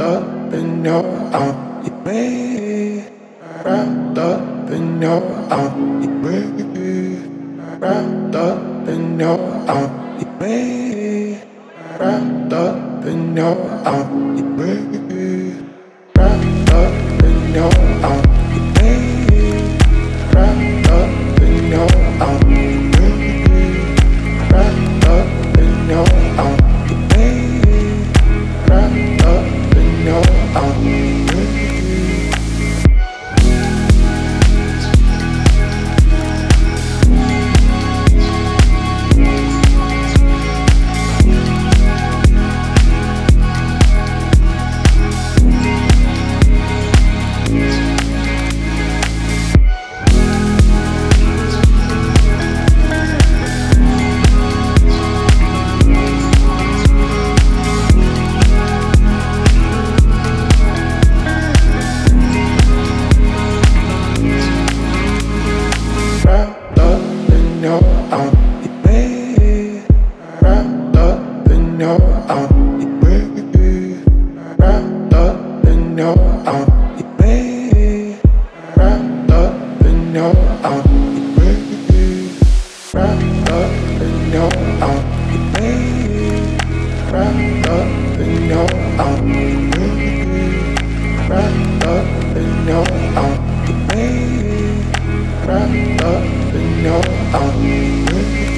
up in your arm, you me. Wrapped up in your arm, you me. Wrapped up in your arm, you me. Wrapped up in your arm, you me. Wrapped up in your arm, you me. Wrapped up in your arm, you me. Wrapped up in your arm, you me. Wrapped up in your arm, you me. Wrapped up in your arm, you me. Wrapped up in your arm, you me. Wrapped up in your arm, you me. Wrapped up in your arm, you me. Wrapped up in your arm, you me. Wrapped up in your arm, you me. Wrapped up in your arm, you me. Wrapped up in your arms.